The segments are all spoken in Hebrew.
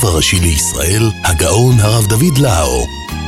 הרב הראשי לישראל, הגאון הרב דוד לאו.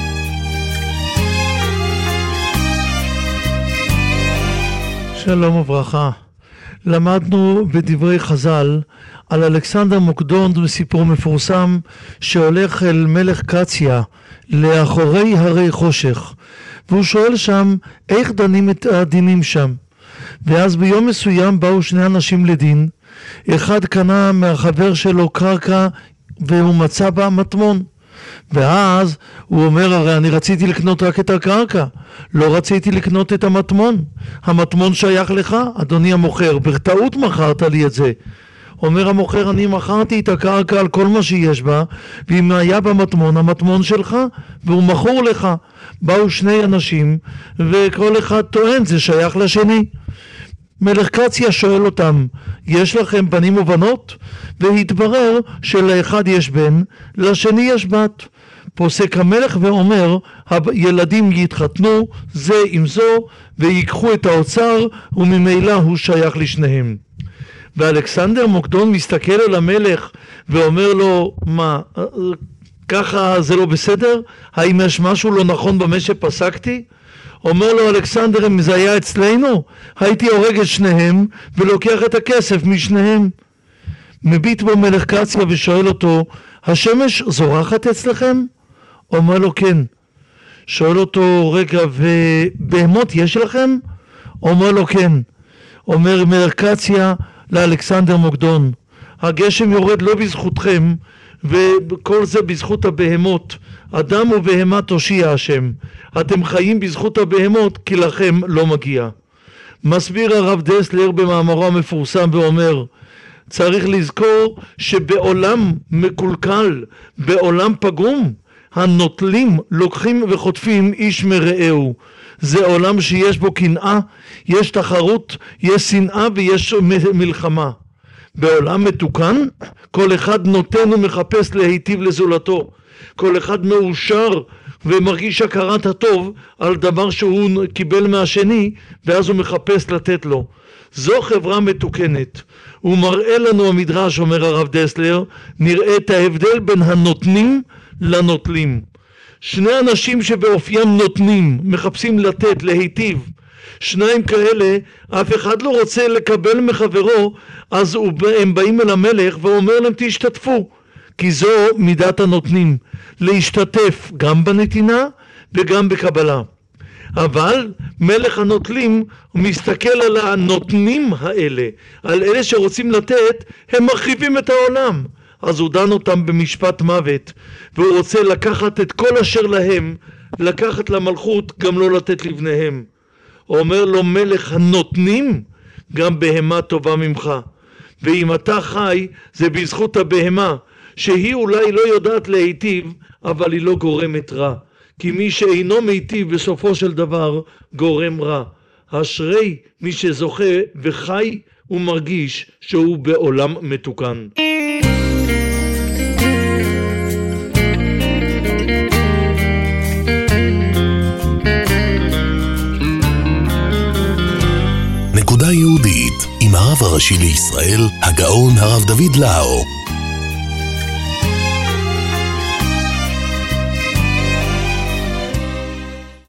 שלום וברכה. למדנו בדברי חז"ל על אלכסנדר מוקדון, סיפור מפורסם שהולך אל מלך קציה לאחורי הרי חושך, והוא שואל שם איך דנים את הדינים שם. ואז ביום מסוים באו שני אנשים לדין. אחד קנה מהחבר שלו קרקע והוא מצא בה מטמון, ואז הוא אומר, הרי אני רציתי לקנות רק את הקרקע, לא רציתי לקנות את המטמון. המטמון שייך לך, אדוני המוכר, בטעות מכרת לי את זה. אומר המוכר, אני מכרתי את הקרקע על כל מה שיש בה, ואם היה במטמון, המטמון שלך, והוא מכור לך. באו שני אנשים וכל אחד טוען זה שייך לשני. מלך קציה שואל אותם, יש לכם בנים ובנות? והתברר שלאחד יש בן, לשני יש בת. פוסק המלך ואומר, הילדים יתחתנו זה עם זו ויקחו את האוצר, וממילא הוא שייך לשניהם. ואלכסנדר מוקדון מסתכל על המלך ואומר לו, מה, ככה זה לא בסדר? האם יש משהו לא נכון במה שפסקתי? אומר לו אלכסנדר, אם זה היה אצלנו, הייתי הורג את שניהם ולוקח את הכסף משניהם. מביט בו מלך קציה ושואל אותו, השמש זורחת אצלכם? אומר לו כן. שואל אותו, רגע, ובהמות יש לכם? אומר לו כן. אומר מלך קציה לאלכסנדר מוקדון, הגשם יורד לא בזכותכם, וכל זה בזכות הבהמות. אדם ובהמה תושיע השם. אתם חיים בזכות הבהמות, כי לכם לא מגיע. מסביר הרב דסלר במאמרו המפורסם ואומר, צריך לזכור שבעולם מקולקל, בעולם פגום, הנוטלים לוקחים וחוטפים איש מרעהו. זה עולם שיש בו קנאה, יש תחרות, יש שנאה ויש מלחמה. בעולם מתוקן, כל אחד נותן ומחפש להיטיב לזולתו. כל אחד מאושר ומרגיש הכרת הטוב על דבר שהוא קיבל מהשני, ואז הוא מחפש לתת לו. זו חברה מתוקנת. הוא מראה לנו המדרש, אומר הרב דסלר, נראה את ההבדל בין הנותנים לנוטלים. שני אנשים שבאופיים נותנים, מחפשים לתת, להיטיב. שניים כאלה, אף אחד לא רוצה לקבל מחברו, אז הם באים אל המלך ואומר להם תשתתפו, כי זו מידת הנותנים, להשתתף גם בנתינה וגם בקבלה. אבל מלך הנוטלים מסתכל על הנותנים האלה, על אלה שרוצים לתת, הם מרחיבים את העולם. אז הוא דן אותם במשפט מוות, והוא רוצה לקחת את כל אשר להם, לקחת למלכות, גם לא לתת לבניהם. אומר לו מלך הנותנים, גם בהמה טובה ממך. ואם אתה חי, זה בזכות הבהמה, שהיא אולי לא יודעת להיטיב, אבל היא לא גורמת רע. כי מי שאינו מיטיב בסופו של דבר גורם רע. אשרי מי שזוכה וחי ומרגיש שהוא בעולם מתוקן. נקודה יהודית עם הרב הראשי לישראל, הגאון הרב דוד לאו.